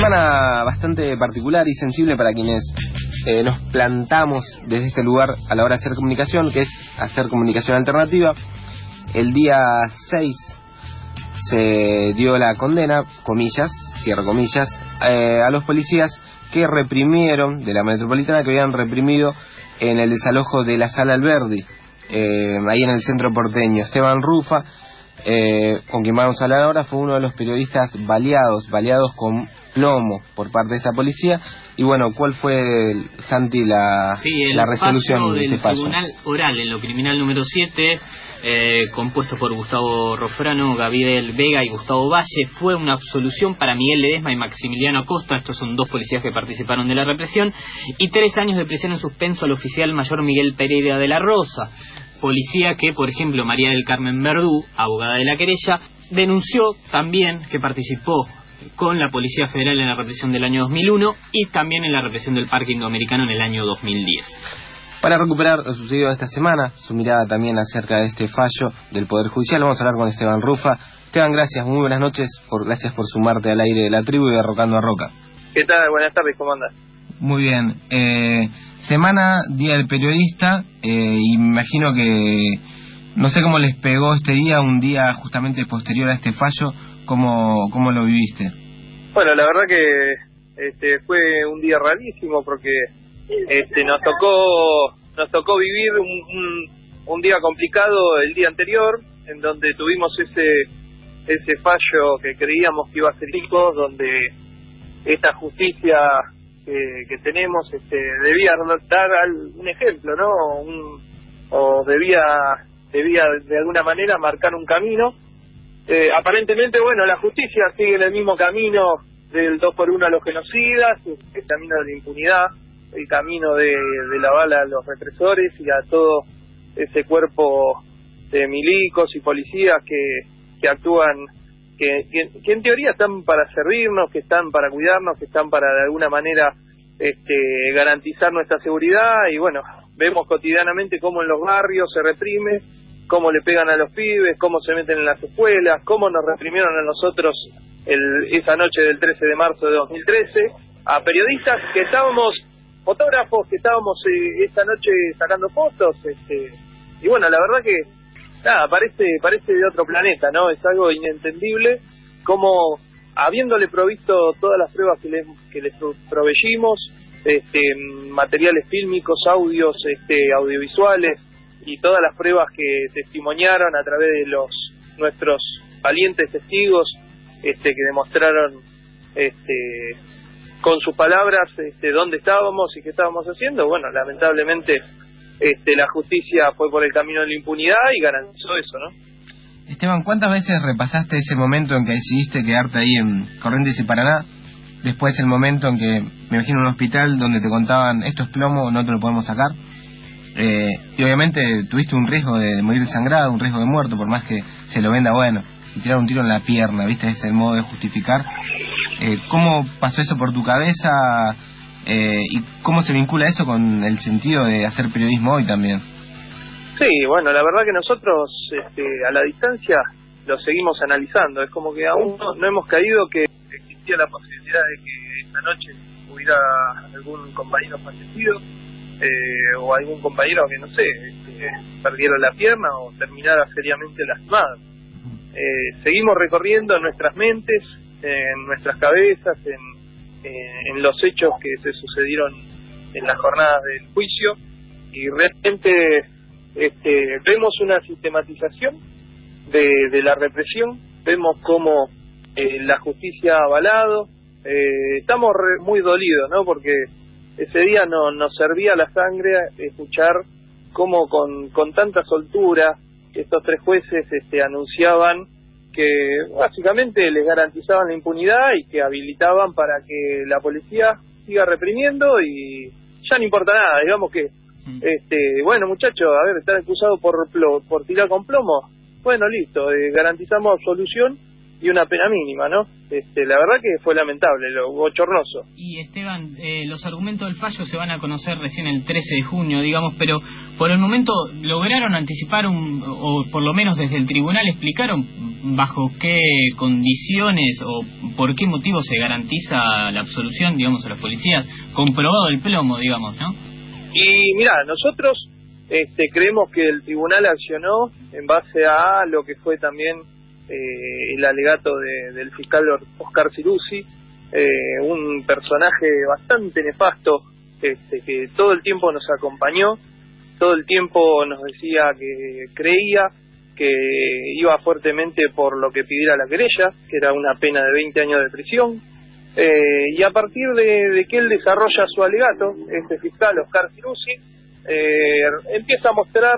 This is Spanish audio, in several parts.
Semana bastante particular y sensible para quienes nos plantamos desde este lugar a la hora de hacer comunicación, que es hacer comunicación alternativa. El día 6 se dio la condena, comillas, cierro comillas, a los policías que reprimieron, de la metropolitana, que habían reprimido en el desalojo de la Sala Alberdi, ahí en el centro porteño. Esteban Rufa, con quien vamos a hablar ahora, fue uno de los periodistas baleados con plomo por parte de esta policía. Y bueno, ¿cuál fue, Santi, la resolución de este fallo? El Tribunal Oral en lo criminal número 7, compuesto por Gustavo Rofrano, Gabriel Vega y Gustavo Valle, fue una absolución para Miguel Ledesma y Maximiliano Acosta. Estos son dos policías que participaron de la represión, y 3 años de prisión en suspenso al oficial mayor Miguel Pereira de la Rosa, policía que, por ejemplo, María del Carmen Verdú, abogada de la querella, denunció también que participó con la Policía Federal en la represión del año 2001 y también en la represión del Parque Indoamericano en el año 2010. Para recuperar lo sucedido esta semana, su mirada también acerca de este fallo del Poder Judicial, vamos a hablar con Esteban Rufa. Esteban, gracias, muy buenas noches, gracias por sumarte al aire de la tribu y de Rocando a Roca. ¿Qué tal? Buenas tardes, ¿cómo andas? Muy bien. Semana, Día del Periodista, y me imagino que no sé cómo les pegó este día, un día justamente posterior a este fallo. ¿Cómo lo viviste? Bueno, la verdad que fue un día rarísimo porque nos tocó vivir un día complicado el día anterior, en donde tuvimos ese fallo que creíamos que iba a ser hijo, donde esta justicia que tenemos debía dar un ejemplo, ¿no? O debía de alguna manera marcar un camino. Aparentemente, bueno, la justicia sigue en el mismo camino del 2x1 a los genocidas, el camino de la impunidad, el camino de la bala a los represores y a todo ese cuerpo de milicos y policías que actúan, que en teoría están para servirnos, que están para cuidarnos, que están para de alguna manera garantizar nuestra seguridad. Y bueno, vemos cotidianamente cómo en los barrios se reprime, cómo le pegan a los pibes, cómo se meten en las escuelas, cómo nos reprimieron a nosotros esa noche del 13 de marzo de 2013, a periodistas que estábamos, fotógrafos que estábamos esta noche sacando fotos, y bueno, la verdad que nada, parece de otro planeta, ¿no? Es algo inentendible cómo, habiéndole provisto todas las pruebas que les proveyimos, materiales fílmicos, audios, audiovisuales, y todas las pruebas que testimoniaron a través de nuestros valientes testigos, que demostraron con sus palabras dónde estábamos y qué estábamos haciendo. Bueno, lamentablemente la justicia fue por el camino de la impunidad y garantizó eso, ¿no? Esteban, ¿cuántas veces repasaste ese momento en que decidiste quedarte ahí en Corrientes y Paraná? Después el momento en que, me imagino, un hospital donde te contaban, esto es plomo, no te lo podemos sacar. Y obviamente tuviste un riesgo de morir sangrado, un riesgo de muerto, por más que se lo venda, bueno, y tirar un tiro en la pierna, ¿viste? Ese es el modo de justificar. ¿Cómo pasó eso por tu cabeza? ¿Y cómo se vincula eso con el sentido de hacer periodismo hoy también? Sí, bueno, la verdad que nosotros a la distancia lo seguimos analizando. Es como que aún no hemos caído que existía la posibilidad de que esta noche hubiera algún compañero fallecido, o algún compañero que, no sé, perdiera la pierna o terminara seriamente lastimado. Seguimos recorriendo en nuestras mentes, en nuestras cabezas, en los hechos que se sucedieron en las jornadas del juicio, y realmente vemos una sistematización de la represión, vemos cómo la justicia ha avalado, estamos muy dolidos, ¿no? Porque ese día nos servía la sangre escuchar cómo con tanta soltura estos 3 jueces anunciaban que básicamente les garantizaban la impunidad y que habilitaban para que la policía siga reprimiendo y ya no importa nada, digamos que bueno, muchachos, a ver, están acusados por tirar con plomo, bueno, listo, garantizamos absolución y una pena mínima, ¿no? La verdad que fue lamentable, lo bochornoso. Y Esteban, los argumentos del fallo se van a conocer recién el 13 de junio, digamos, pero por el momento lograron anticipar o por lo menos desde el tribunal explicaron bajo qué condiciones o por qué motivo se garantiza la absolución, digamos, a los policías, comprobado el plomo, digamos, ¿no? Y mira, nosotros creemos que el tribunal accionó en base a lo que fue también el alegato del fiscal Oscar Ciruzzi, un personaje bastante nefasto, que todo el tiempo nos acompañó, todo el tiempo nos decía que creía que iba fuertemente por lo que pidiera la querella, que era una pena de 20 años de prisión, y a partir de que él desarrolla su alegato, este fiscal Oscar Ciruzzi empieza a mostrar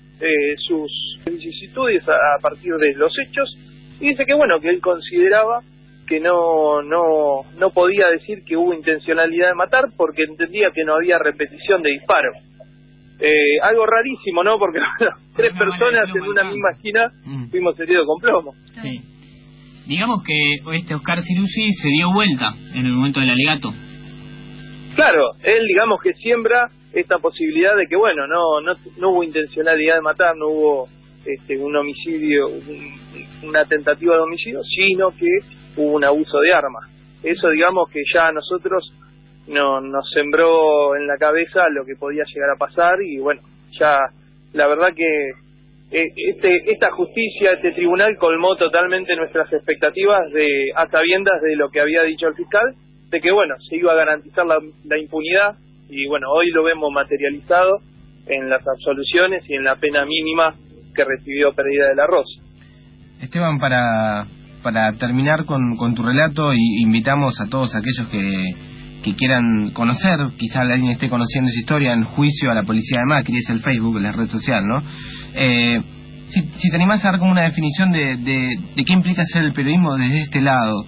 sus vicisitudes a partir de los hechos, y dice que bueno, que él consideraba que no podía decir que hubo intencionalidad de matar porque entendía que no había repetición de disparo. Algo rarísimo, ¿no? Porque bueno, 3 personas en una misma esquina fuimos heridos con plomo. Sí. Digamos que este Oscar Ciruzzi se dio vuelta en el momento del alegato. Claro, él digamos que siembra esta posibilidad de que bueno, no hubo intencionalidad de matar, no hubo un homicidio, una tentativa de homicidio, sino que hubo un abuso de armas. Eso digamos que ya a nosotros nos sembró en la cabeza lo que podía llegar a pasar, y bueno, ya la verdad que esta justicia, este tribunal colmó totalmente nuestras expectativas a sabiendas de lo que había dicho el fiscal, de que bueno, se iba a garantizar la impunidad, y bueno, hoy lo vemos materializado en las absoluciones y en la pena mínima que recibió Pereira de la Rosa. Esteban, para terminar con tu relato, y invitamos a todos aquellos que quieran conocer, quizá alguien esté conociendo esa historia, en Juicio a la Policía de Macri, es el Facebook, la red social, ¿no? Si te animás a dar como una definición de qué implica hacer el periodismo desde este lado,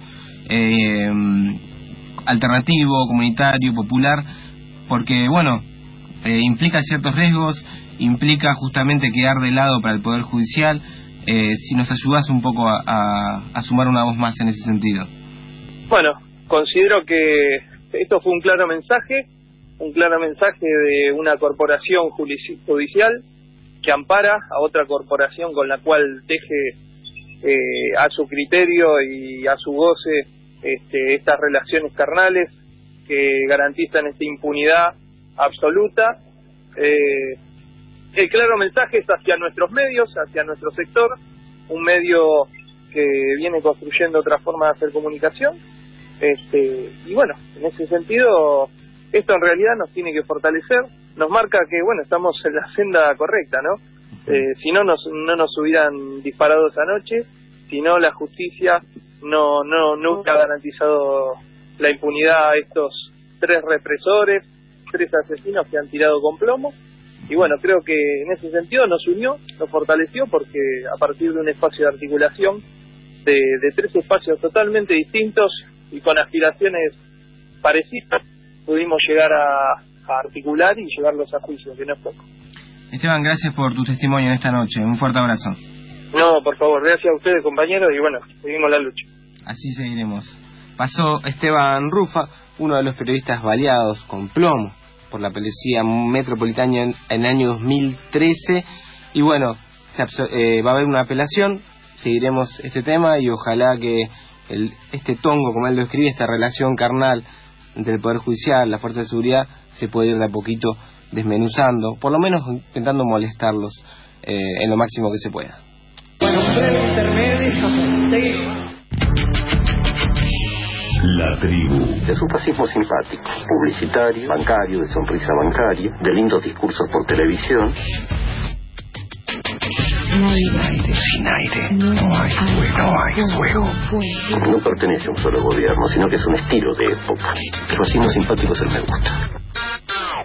alternativo, comunitario, popular, porque bueno, implica ciertos riesgos, implica justamente quedar de lado para el Poder Judicial. Si nos ayudás un poco a sumar una voz más en ese sentido. Bueno, considero que esto fue un claro mensaje de una corporación judicial que ampara a otra corporación con la cual teje a su criterio y a su goce estas relaciones carnales que garantizan esta impunidad absoluta. El claro mensaje es hacia nuestros medios, hacia nuestro sector, un medio que viene construyendo otra forma de hacer comunicación, y bueno, en ese sentido, esto en realidad nos tiene que fortalecer, nos marca que bueno, estamos en la senda correcta, ¿no? Si no nos hubieran disparado esa noche, si no la justicia no hubiera garantizado la impunidad a estos 3 represores, 3 asesinos que han tirado con plomo. Y bueno, creo que en ese sentido nos unió, nos fortaleció, porque a partir de un espacio de articulación de 3 espacios totalmente distintos y con aspiraciones parecidas, pudimos llegar a articular y llevarlos a juicio, que no es poco. Esteban, gracias por tu testimonio en esta noche. Un fuerte abrazo. No, por favor, gracias a ustedes, compañeros, y bueno, seguimos la lucha. Así seguiremos. Pasó Esteban Rufa, uno de los periodistas baleados con plomo por la Policía Metropolitana en el año 2013, y bueno, va a haber una apelación, seguiremos este tema y ojalá que este tongo, como él lo escribe, esta relación carnal entre el Poder Judicial, la Fuerza de Seguridad, se puede ir de a poquito desmenuzando, por lo menos intentando molestarlos en lo máximo que se pueda. Bueno, breve intermedio, seguimos. La tribu. Es un fascismo simpático, publicitario, bancario, de sonrisa bancaria, de lindos discursos por televisión. Sin aire no hay fuego. No pertenece a un solo gobierno, sino que es un estilo de época. El fascismo simpático es el me gusta.